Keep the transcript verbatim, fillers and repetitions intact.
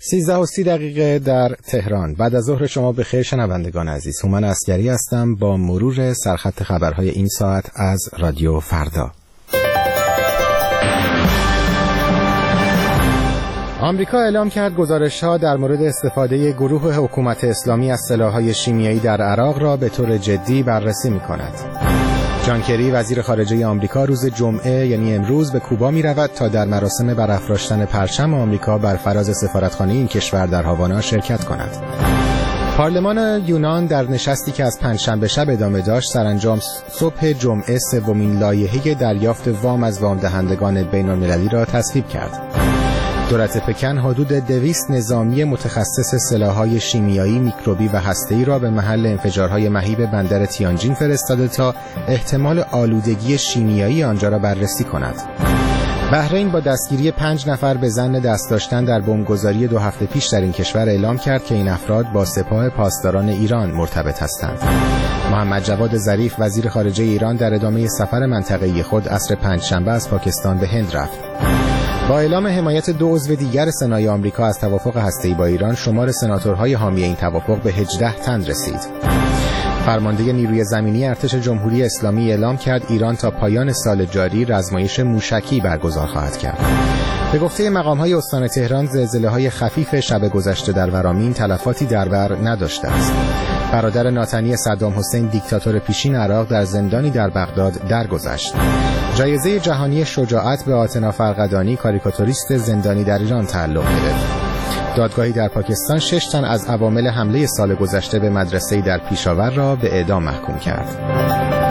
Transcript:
سیزده و سی دقیقه در تهران. بعد از ظهر شما بخیر شنوندگان عزیز. هومن عسگری هستم با مرور سرخط خبرهای این ساعت از رادیو فردا. آمریکا اعلام کرد گزارش‌ها در مورد استفاده گروه حکومت اسلامی از سلاح‌های شیمیایی در عراق را به طور جدی بررسی می‌کند. جان کری وزیر خارجه آمریکا روز جمعه یعنی امروز به کوبا می‌رود تا در مراسم برافراشتن پرچم آمریکا بر فراز سفارتخانه این کشور در هاوانا شرکت کند. پارلمان یونان در نشستی که از پنجشنبه شب ادامه داشت سرانجام صبح جمعه سومین لایحه دریافت وام از وام دهندگان بین‌المللی را تصویب کرد. دولت پکن حدود دویست نظامی متخصص سلاح‌های شیمیایی، میکروبی و هسته‌ای را به محل انفجارهای مهیب بندر تیانجین فرستاده تا احتمال آلودگی شیمیایی آنجا را بررسی کند. بحرین با دستگیری پنج نفر به ظن دست داشتن در بمبگذاری دو هفته پیش در این کشور اعلام کرد که این افراد با سپاه پاسداران ایران مرتبط هستند. محمد جواد ظریف وزیر خارجه ایران در ادامه سفر منطقه‌ای خود عصر پنجشنبه از پاکستان به هند رفت. با اعلام حمایت دو عضو دیگر سنای آمریکا از توافق هسته‌ای با ایران، شمار سناتورهای حامی این توافق به هجده تن رسید. فرمانده نیروی زمینی ارتش جمهوری اسلامی اعلام کرد ایران تا پایان سال جاری رزمایش موشکی برگزار خواهد کرد. به گفته مقام‌های استان تهران، زلزله‌های خفیف شب گذشته در ورامین تلفاتی در بر نداشته است. برادر ناتنی صدام حسین دیکتاتور پیشین عراق در زندانی در بغداد درگذشت. جایزه جهانی شجاعت به آتنا فرقدانی کاریکاتوریست زندانی در ایران تعلق گرفت. دادگاهی در پاکستان شش تن از عوامل حمله سال گذشته به مدرسه‌ای در پیشاور را به اعدام محکوم کرد.